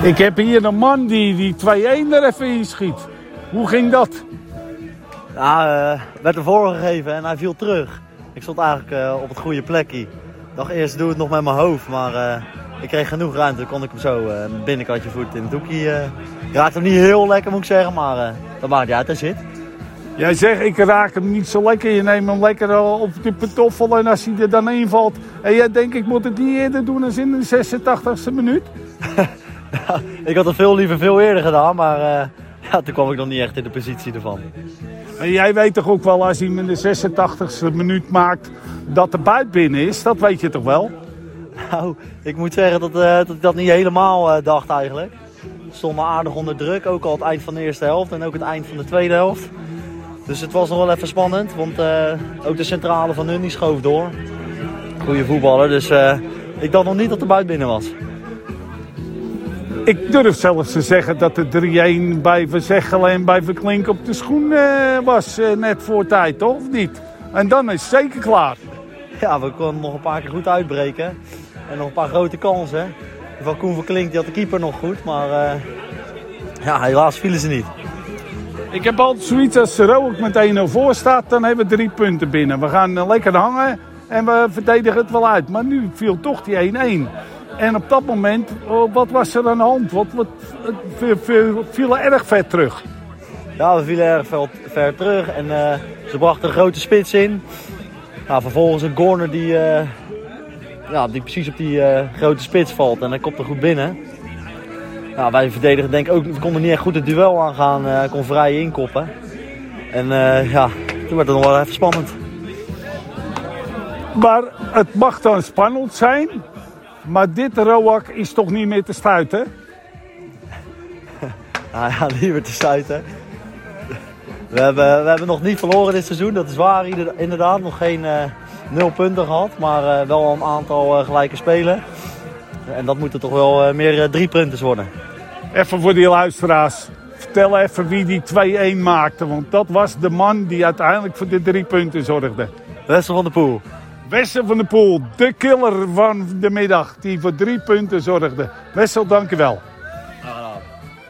Ik heb hier een man die 2-1 er even inschiet. Hoe ging dat? Ja, werd ervoor gegeven en hij viel terug. Ik stond eigenlijk op het goede plekje. Ik dacht eerst doe het nog met mijn hoofd, maar ik kreeg genoeg ruimte. Dan kon ik hem zo binnenkantje voet in het doekje. Raakte hem niet heel lekker moet ik zeggen, maar dat maakt niet uit, hij zit. Jij zegt ik raak hem niet zo lekker. Je neemt hem lekker op de pantoffel en als hij er dan invalt. En jij denkt ik moet het niet eerder doen dan in de 86e minuut. Ja, ik had het veel eerder gedaan, maar ja, toen kwam ik nog niet echt in de positie ervan. En jij weet toch ook wel als hij hem in de 86e minuut maakt dat de buit binnen is? Dat weet je toch wel? Nou, ik moet zeggen dat ik dat niet helemaal dacht eigenlijk. Ik stond me aardig onder druk, ook al het eind van de eerste helft en ook het eind van de tweede helft. Dus het was nog wel even spannend, want ook de centrale van hun die schoof door. Goeie voetballer, dus ik dacht nog niet dat de buit binnen was. Ik durf zelfs te zeggen dat de 3-1 bij Verzeggelen en bij Verklink op de schoen was net voor tijd, toch? Of niet? En dan is het zeker klaar. Ja, we konden nog een paar keer goed uitbreken. En nog een paar grote kansen. Van Koen Verklink, die had de keeper nog goed, maar ja, helaas vielen ze niet. Ik heb altijd zoiets als Rook met 1-0 voor staat, dan hebben we 3 punten binnen. We gaan lekker hangen en we verdedigen het wel uit. Maar nu viel toch die 1-1. En op dat moment, wat was er aan de hand? We vielen erg ver terug. Ja, we vielen erg ver terug en ze brachten een grote spits in. Nou, vervolgens een corner die precies op die grote spits valt en hij komt er goed binnen. Nou, wij verdedigen denk ik ook, we konden niet echt goed het duel aangaan, hij kon vrij inkoppen. En ja, toen werd het nog wel even spannend. Maar het mag dan spannend zijn, maar dit Roak is toch niet meer te stuiten? Nou ja, niet meer te stuiten. We hebben nog niet verloren dit seizoen, dat is waar inderdaad. Nog geen 0 punten gehad, maar wel een aantal gelijke spelen. En dat moeten toch wel meer 3 punten worden. Even voor die luisteraars, vertel even wie die 2-1 maakte. Want dat was de man die uiteindelijk voor de 3 punten zorgde. Wessel van der Poel. Wessel van der Poel, de killer van de middag, die voor 3 punten zorgde. Wessel, dank je wel.